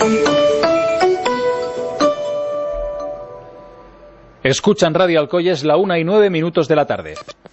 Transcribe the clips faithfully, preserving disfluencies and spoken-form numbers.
Escuchan Radio Alcoy, es la una y nueve minutos de la tarde.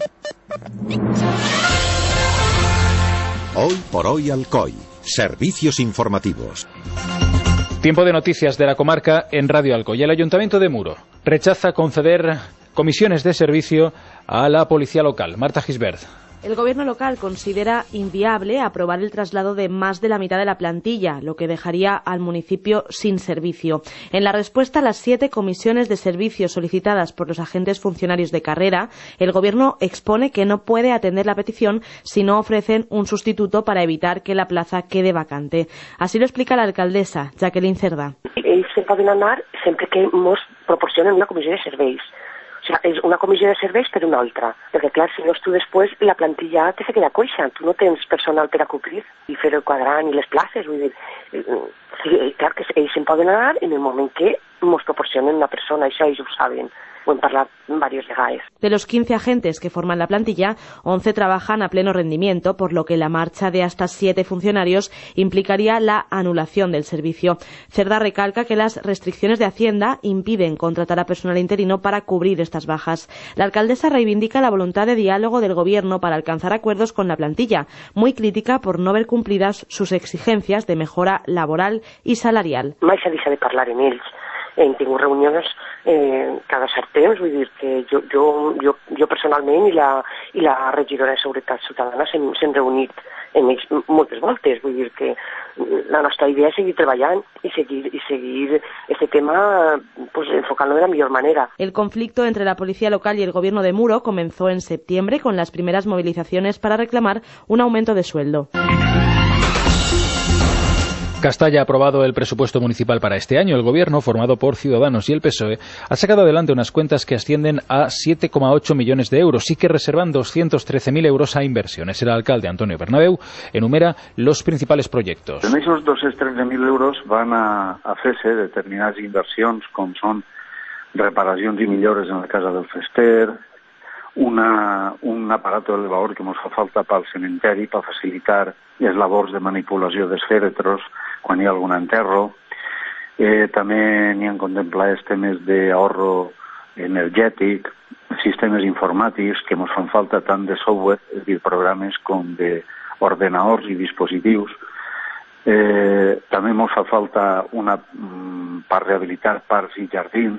Hoy por hoy Alcoy. Servicios informativos. Tiempo de noticias de la comarca en Radio Alcoy. El Ayuntamiento de Muro rechaza conceder comisiones de servicio a la policía local. Marta Gisbert. El gobierno local considera inviable aprobar el traslado de más de la mitad de la plantilla, lo que dejaría al municipio sin servicio. En la respuesta a las siete comisiones de servicio solicitadas por los agentes funcionarios de carrera, el gobierno expone que no puede atender la petición si no ofrecen un sustituto para evitar que la plaza quede vacante. Así lo explica la alcaldesa, Jacqueline Cerda. Ells se poden anar sempre que ens proporcionen una comissió de serveis. O sea, és una comissió de serveis per una altra, perquè clar, si no tu després la plantilla te se queda coixa, tu no tens personal per a cobrir i fer el quadrant i les places, vull dir, sí, clar que ells se'n poden anar en el moment que ens proporcionen una persona, això ells ho saben. Ho hem parlat varios vegades. De los quince agentes que forman la plantilla, once trabajan a pleno rendimiento, por lo que la marcha de hasta siete funcionarios implicaría la anulación del servicio. Cerda recalca que las restricciones de Hacienda impiden contratar a personal interino para cubrir estas bajas. La alcaldesa reivindica la voluntad de diálogo del gobierno para alcanzar acuerdos con la plantilla, muy crítica por no ver cumplidas sus exigencias de mejora laboral y salarial. Mai s'ha deixat de parlar en ells. Hem tingut reunions eh, cada cert temps, vull dir que jo, jo, jo, jo personalment i la, i la regidora de Seguretat Ciutadana s'hem reunit en ells moltes voltes, vull dir que la nostra idea és seguir treballant i seguir, i seguir este tema pues, enfocant-lo de la millor manera. El conflicto entre la policía local y el gobierno de Muro comenzó en septiembre con las primeras movilizaciones para reclamar un aumento de sueldo. Castalla ha aprobado el presupuesto municipal para este año. El Gobierno, formado por Ciudadanos y el P S O E, ha sacado adelante unas cuentas que ascienden a siete coma ocho millones de euros y que reservan doscientos trece mil euros a inversiones. El alcalde Antonio Bernabéu enumera los principals projectes. En esos doscientos trece mil euros van a, a fer-se determinades inversions com són reparacions i millores en la casa del Fester, una, un aparato elevador que ens fa falta pel cementeri per facilitar les labors de manipulació dels fèretres quan hi ha algun enterro. Eh, també n'hi han contemplats temes d'ahorro energètic, sistemes informàtics que ens fan falta tant de software, és a dir, programes com d'ordenadors i dispositius. Eh, també ens fa falta una, per rehabilitar parcs i jardins,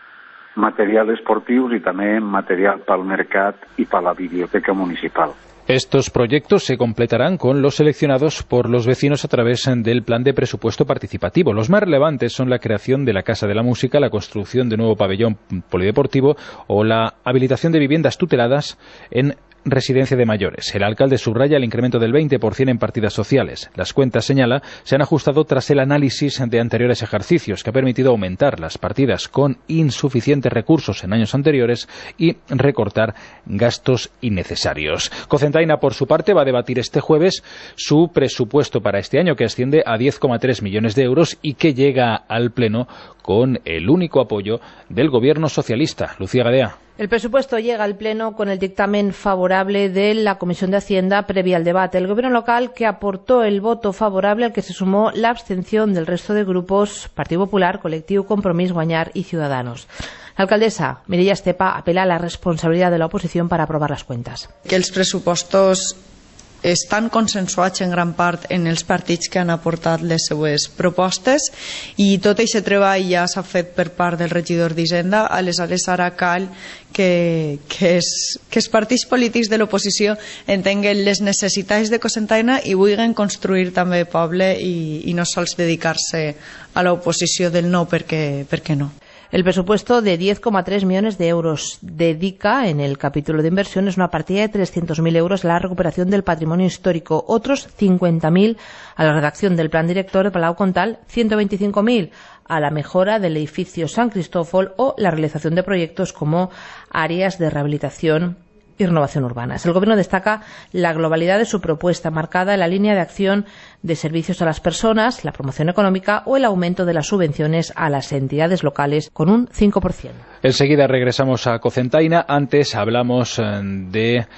material esportius y también material para el mercat y para la biblioteca municipal. Estos proyectos se completarán con los seleccionados por los vecinos a través del plan de presupuesto participativo. Los más relevantes son la creación de la Casa de la Música, la construcción de nuevo pabellón polideportivo o la habilitación de viviendas tuteladas en residencia de mayores. El alcalde subraya el incremento del veinte por ciento en partidas sociales. Las cuentas, señala, se han ajustado tras el análisis de anteriores ejercicios, que ha permitido aumentar las partidas con insuficientes recursos en años anteriores y recortar gastos innecesarios. Cocentaina, por su parte, va a debatir este jueves su presupuesto para este año, que asciende a diez coma tres millones de euros y que llega al Pleno con el único apoyo del Gobierno socialista. Lucía Gadea. El presupuesto llega al Pleno con el dictamen favorable de la Comisión de Hacienda previa al debate. El Gobierno local, que aportó el voto favorable, al que se sumó la abstención del resto de grupos, Partido Popular, Colectivo Compromís, Guanyar y Ciudadanos. La alcaldesa Mireia Estepa apela a la responsabilidad de la oposición para aprobar las cuentas. Que els pressupostos estan consensuats en gran part en els partits que han aportat les seues propostes i tot aquest treball ja s'ha fet per part del regidor d'Hisenda. Aleshores ara cal que, que, es, que els partits polítics de l'oposició entenguen les necessitats de Cocentaina i vulguin construir també poble i, i no sols dedicar-se a l'oposició del no perquè, perquè no. El presupuesto de diez coma tres millones de euros dedica en el capítulo de inversiones una partida de trescientos mil euros a la recuperación del patrimonio histórico, otros cincuenta mil a la redacción del plan director de Palau Comtal, ciento veinticinco mil a la mejora del edificio San Cristóbal o la realización de proyectos como áreas de rehabilitación y renovación urbanas. El Gobierno destaca la globalidad de su propuesta, marcada en la línea de acción de servicios a las personas, la promoción económica o el aumento de las subvenciones a las entidades locales con un cinco por ciento. Enseguida regresamos a Cocentaina. Antes hablamos de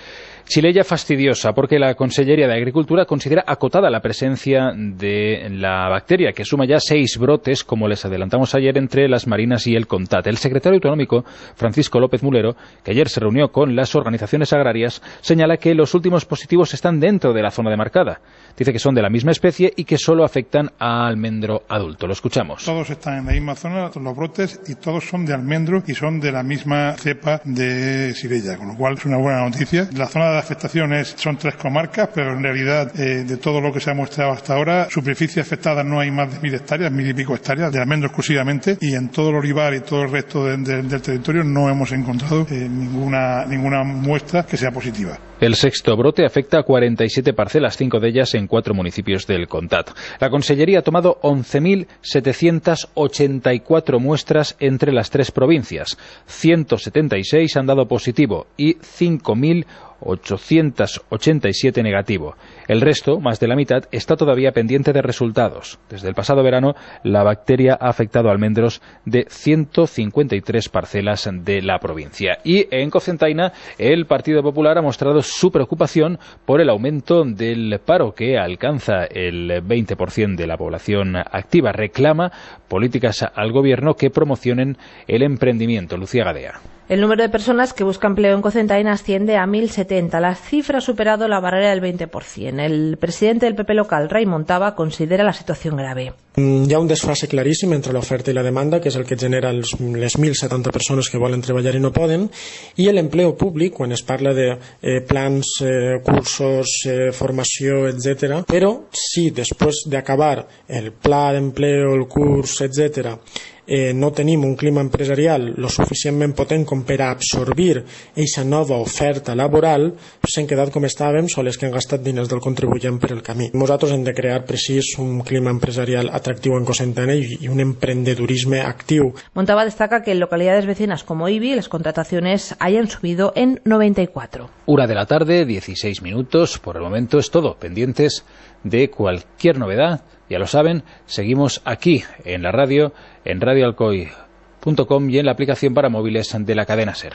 Chilella fastidiosa porque la Consellería de Agricultura considera acotada la presencia de la bacteria, que suma ya seis brotes, como les adelantamos ayer, entre las marinas y el CONTAT. El secretario autonómico, Francisco López Mulero, que ayer se reunió con las organizaciones agrarias, señala que los últimos positivos están dentro de la zona demarcada. Dice que son de la misma especie y que solo afectan a almendro adulto. Lo escuchamos. Todos están en la misma zona, los brotes, y todos son de almendro y son de la misma cepa de Xylella, con lo cual es una buena noticia. La zona de afectación es, son tres comarcas, pero en realidad eh, de todo lo que se ha mostrado hasta ahora, superficie afectada no hay más de mil hectáreas, mil y pico hectáreas, de almendro exclusivamente, y en todo el olivar y todo el resto de, de, del territorio no hemos encontrado eh, ninguna, ninguna muestra que sea positiva. El sexto brote afecta a cuarenta y siete parcelas, cinco de ellas en cuatro municipios del CONTAT. La Consellería ha tomado once mil setecientas ochenta y cuatro muestras entre las tres provincias. ciento setenta y seis han dado positivo y cinco mil ochocientos ochenta y siete negativo. El resto, más de la mitad, está todavía pendiente de resultados. Desde el pasado verano, la bacteria ha afectado almendros de ciento cincuenta y tres parcelas de la provincia. Y en Cocentaina, el Partido Popular ha mostrado su preocupación por el aumento del paro, que alcanza el veinte por ciento de la población activa. Reclama políticas al gobierno que promocionen el emprendimiento. Lucía Gadea. El número de personas que buscan empleo en Cocentaina asciende a mil setenta. La cifra ha superado la barrera del veinte por ciento. El presidente del P P local, Raimon Taba, considera la situació grave. Hi ha un desfase claríssim entre l'oferta i la demanda, que és el que genera els, les mil setanta persones que volen treballar i no poden, i l'empleo públic, quan es parla de eh, plans, eh, cursos, eh, formació, etcètera. Però si després d'acabar el pla d'empleo, el curs, etcètera, Eh, no tenim un clima empresarial lo suficientment potent com per a absorbir aquesta nova oferta laboral, s'han quedat com estàvem, sols que han gastat diners del contribuent per el camí. Nosaltres hem de crear precís un clima empresarial atractiu en Cocentaina i, i un emprendedurisme actiu. Montava destaca que en localidades vecinas como Ibi las contrataciones hayan subido en noventa y cuatro. Una de la tarde, dieciséis minutos. Por el momento es todo. Pendientes de cualquier novedad. Ya lo saben, seguimos aquí en la radio, en radio alcoy punto com y en la aplicación para móviles de la cadena SER.